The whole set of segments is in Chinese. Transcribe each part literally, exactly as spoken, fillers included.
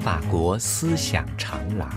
法国思想长廊。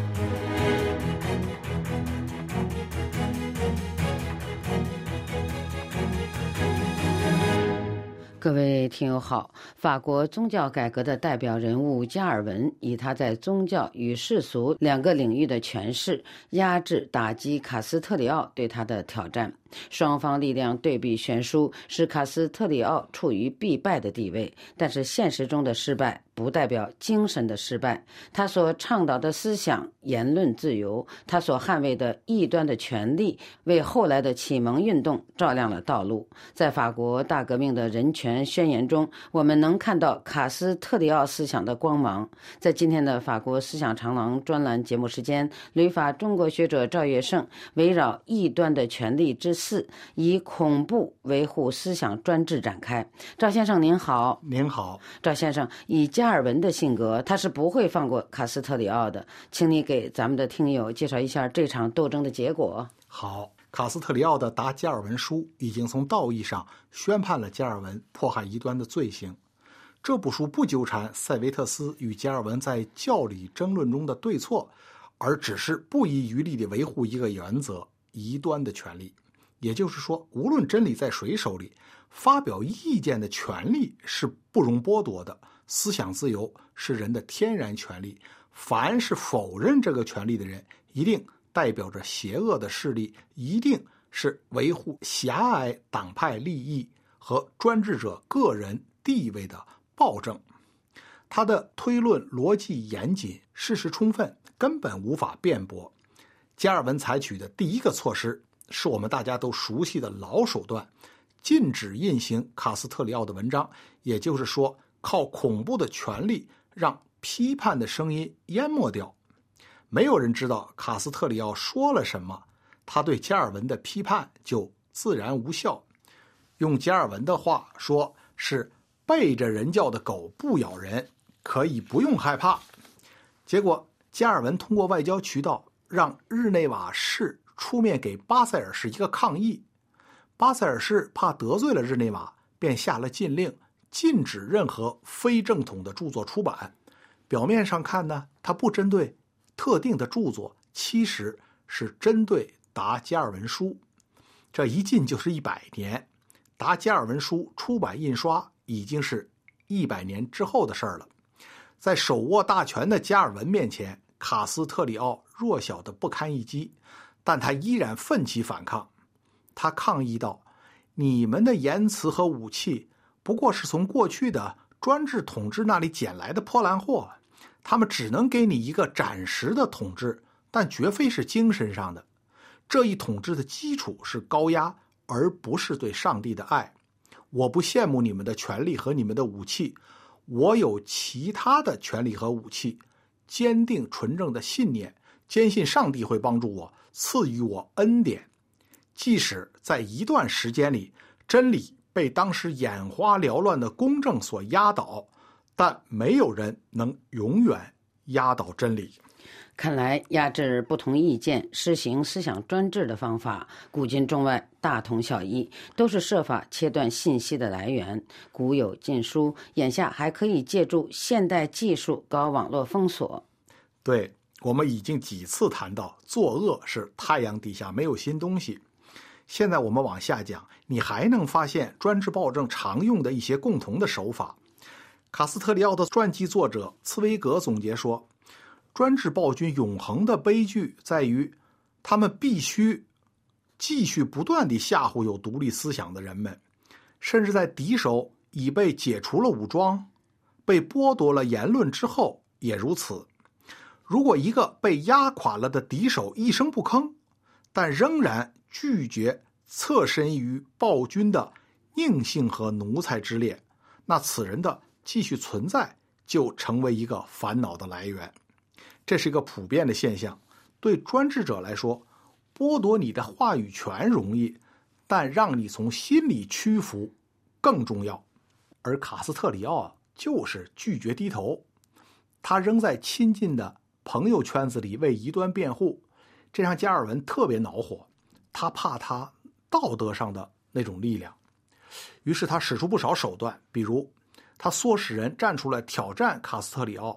各位听友好，法国宗教改革的代表人物加尔文以他在宗教与世俗两个领域的诠释，压制打击卡斯特里奥对他的挑战。双方力量对比悬殊，使卡斯特里奥处于必败的地位。但是现实中的失败不代表精神的失败，他所倡导的思想、言论自由，他所捍卫的异端的权利，为后来的启蒙运动照亮了道路。在法国大革命的人权宣言中，我们能看到卡斯特里奥思想的光芒。在今天的法国思想长廊专栏节目时间，旅法中国学者赵月胜围绕异端的权利之四，以恐怖维护思想专制展开。赵先生您好。 您好。 赵先生，以加尔文的性格，他是不会放过卡斯特里奥的，请你给咱们的听友介绍一下这场斗争的结果。 好，卡斯特里奥的达加尔文书已经从道义上宣判了加尔文迫害异端的罪行。这部书不纠缠塞维特斯与加尔文在教理争论中的对错，而只是不遗余力地维护一个原则：异端的权利。也就是说，无论真理在谁手里，发表意见的权利是不容剥夺的。思想自由是人的天然权利，凡是否认这个权利的人，一定代表着邪恶的势力，一定是维护狭隘党派利益和专制者个人地位的暴政。他的推论逻辑严谨，事实充分，根本无法辩驳。加尔文采取的第一个措施是我们大家都熟悉的老手段，禁止印行卡斯特里奥的文章，也就是说，靠恐怖的权力让批判的声音淹没掉。没有人知道卡斯特里奥说了什么，他对加尔文的批判就自然无效。用加尔文的话说，是背着人叫的狗不咬人，可以不用害怕。结果加尔文通过外交渠道让日内瓦市出面给巴塞尔市一个抗议，巴塞尔市怕得罪了日内瓦，便下了禁令，禁止任何非正统的著作出版。表面上看呢，它不针对特定的著作，其实是针对达加尔文书。这一禁就是一百年，达加尔文书出版印刷已经是一百年之后的事儿了。在手握大权的加尔文面前，卡斯特里奥弱小的不堪一击，但他依然奋起反抗。他抗议道：你们的言辞和武器不过是从过去的专制统治那里捡来的破烂货，他们只能给你一个暂时的统治，但绝非是精神上的。这一统治的基础是高压，而不是对上帝的爱。我不羡慕你们的权利和你们的武器，我有其他的权利和武器，坚定纯正的信念，坚信上帝会帮助我，赐予我恩典。即使在一段时间里，真理被当时眼花缭乱的公正所压倒，但没有人能永远压倒真理。 看来压制不同意见、实行思想专制的方法，古今中外大同小异，都是设法切断信息的来源。古有禁书，眼下还可以借助现代技术搞网络封锁。 对，我们已经几次谈到，作恶是太阳底下没有新东西。现在我们往下讲，你还能发现专制暴政常用的一些共同的手法。卡斯特里奥的传记作者茨威格总结说，专制暴君永恒的悲剧在于，他们必须继续不断地吓唬有独立思想的人们，甚至在敌手已被解除了武装、被剥夺了言论之后也如此。如果一个被压垮了的敌手一声不吭，但仍然拒绝侧身于暴君的佞幸和奴才之列，那此人的继续存在就成为一个烦恼的来源。这是一个普遍的现象。对专制者来说，剥夺你的话语权容易，但让你从心里屈服更重要。而卡斯特里奥就是拒绝低头，他仍在亲近的朋友圈子里为异端辩护，这让加尔文特别恼火。他怕他道德上的那种力量，于是他使出不少手段，比如他唆使人站出来挑战卡斯特里奥，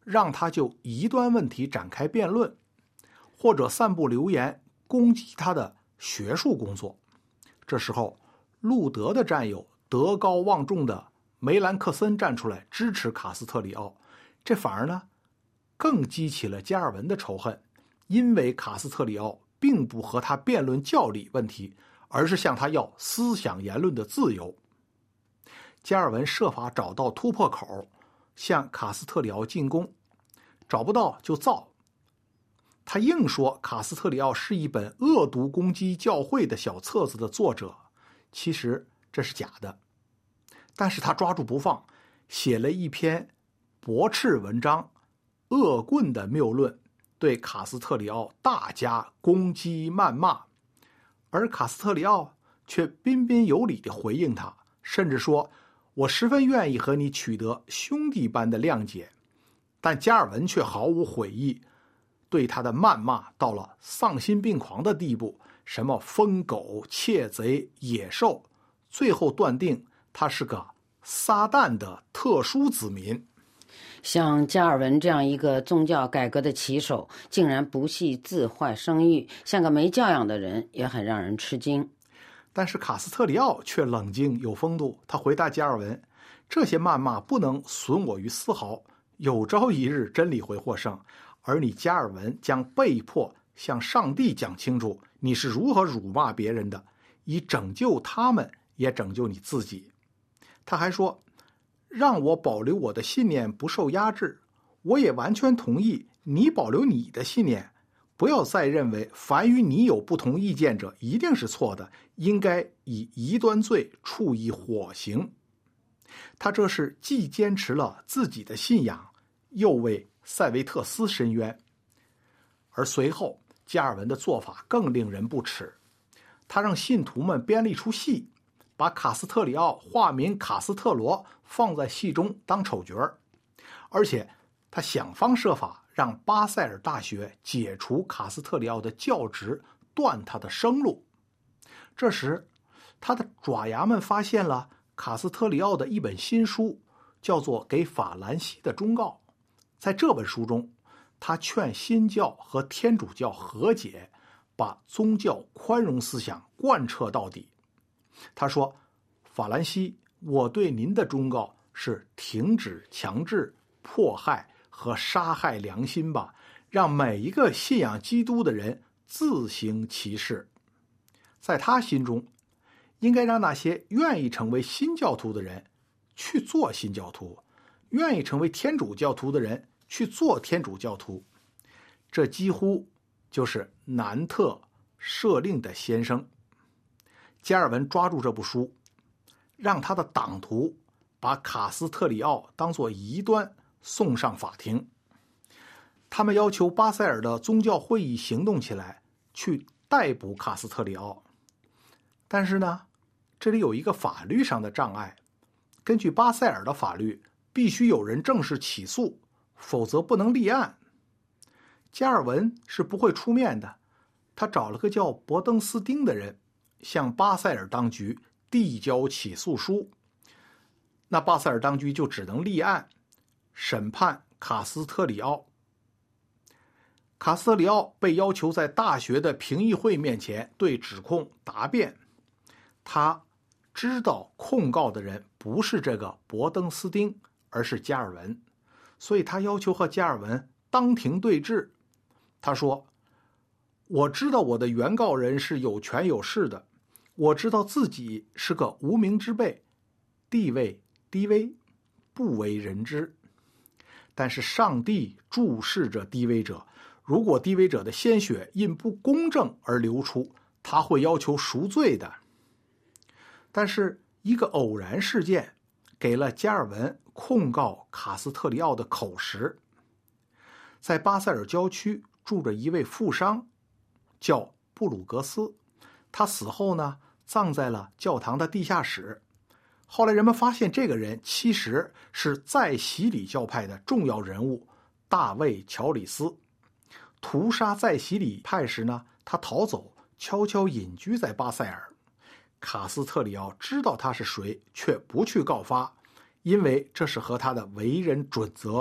让他就异端问题展开辩论，或者散布流言攻击他的学术工作。这时候，路德的战友德高望重的梅兰克森站出来支持卡斯特里奥，这反而呢更激起了加尔文的仇恨，因为卡斯特里奥并不和他辩论教理问题，而是向他要思想言论的自由。加尔文设法找到突破口，向卡斯特里奥进攻，找不到就造。他硬说卡斯特里奥是一本恶毒攻击教会的小册子的作者，其实这是假的。但是他抓住不放，写了一篇驳斥文章，恶棍的谬论，对卡斯特里奥大加攻击谩骂。而卡斯特里奥却彬彬有礼地回应他，甚至说，我十分愿意和你取得兄弟般的谅解。但加尔文却毫无悔意，对他的谩骂到了丧心病狂的地步，什么疯狗、窃贼、野兽，最后断定他是个撒旦的特殊子民。 像加尔文这样一个宗教改革的旗手，竟然不惜自坏声誉，像个没教养的人，也很让人吃惊。 但是卡斯特里奥却冷静有风度，他回答加尔文，这些谩骂不能损我于丝毫，有朝一日真理会获胜，而你加尔文将被迫向上帝讲清楚你是如何辱骂别人的，以拯救他们也拯救你自己。他还说，让我保留我的信念不受压制，我也完全同意你保留你的信念，不要再认为凡与你有不同意见者一定是错的，应该以异端罪处以火刑。他这是既坚持了自己的信仰，又为塞维特斯申冤。而随后加尔文的做法更令人不齿，他让信徒们编了一出戏，把卡斯特里奥化名卡斯特罗放在戏中当丑角，而且他想方设法让巴塞尔大学解除卡斯特里奥的教职，断他的生路。这时他的爪牙们发现了卡斯特里奥的一本新书，叫做《给法兰西的忠告》。在这本书中，他劝新教和天主教和解，把宗教宽容思想贯彻到底。他说，法兰西，我对您的忠告是停止强制、迫害和杀害良心吧，让每一个信仰基督的人自行其事。在他心中，应该让那些愿意成为新教徒的人去做新教徒，愿意成为天主教徒的人去做天主教徒。这几乎就是南特赦令的先声。加尔文抓住这部书，让他的党徒把卡斯特里奥当作异端送上法庭。他们要求巴塞尔的宗教会议行动起来，去逮捕卡斯特里奥。但是呢，这里有一个法律上的障碍。根据巴塞尔的法律，必须有人正式起诉，否则不能立案。加尔文是不会出面的，他找了个叫伯登斯丁的人，向巴塞尔当局递交起诉书。那巴塞尔当局就只能立案，审判卡斯特里奥。卡斯特里奥被要求在大学的评议会面前对指控答辩。他知道控告的人不是这个伯登斯丁，而是加尔文，所以他要求和加尔文当庭对质。他说，我知道我的原告人是有权有势的，我知道自己是个无名之辈，地位低微，不为人知。但是上帝注视着低微者，如果低微者的鲜血因不公正而流出，他会要求赎罪的。但是一个偶然事件给了加尔文控告卡斯特里奥的口实。在巴塞尔郊区住着一位富商，叫布鲁格斯，他死后呢，葬在了教堂的地下室。后来人们发现这个人其实是在洗礼教派的重要人物大卫·乔里斯。屠杀在洗礼派时呢，他逃走，悄悄隐居在巴塞尔。卡斯特里奥知道他是谁，却不去告发，因为这是和他的为人准则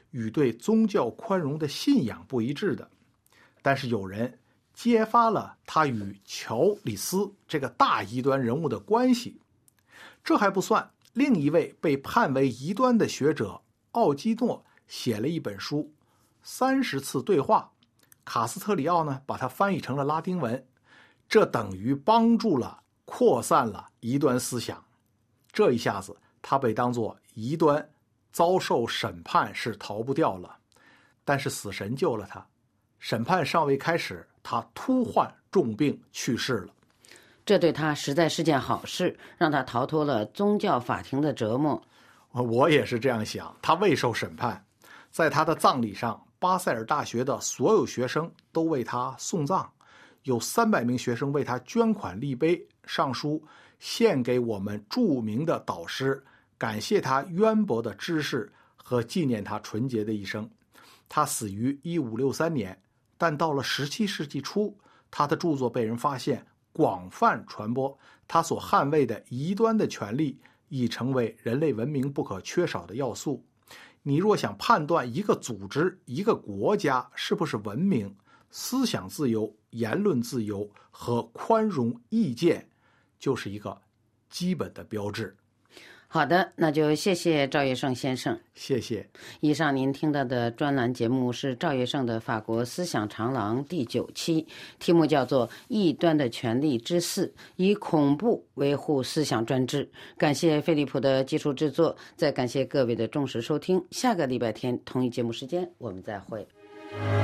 与对宗教宽容的信仰不一致的。但是有人揭发了他与乔里斯这个大异端人物的关系。这还不算，另一位被判为异端的学者奥基诺写了一本书《三十次对话》，卡斯特里奥呢把它翻译成了拉丁文，这等于帮助了扩散了异端思想。这一下子他被当作异端，遭受审判是逃不掉了。但是死神救了他，审判尚未开始，他突患重病去世了。 这对他实在是件好事，让他逃脱了宗教法庭的折磨。 我也是这样想，他未受审判。在他的葬礼上，巴塞尔大学的所有学生都为他送葬，有三百名学生为他捐款立碑，上书献给我们著名的导师，感谢他渊博的知识和纪念他纯洁的一生。他死于一五六三年，但到了十七世纪初，他的著作被人发现，广泛传播。他所捍卫的异端的权利已成为人类文明不可缺少的要素。你若想判断一个组织、一个国家是不是文明，思想自由、言论自由和宽容意见就是一个基本的标志。 好的，那就谢谢赵月胜先生。 谢谢。 以上您听到的专栏节目是赵月胜的法国思想长廊第九期，题目叫做《异端的权利之四：以恐怖维护思想专制》。感谢飞利浦的技术制作，再感谢各位的重视收听。下个礼拜天同一节目时间我们再会。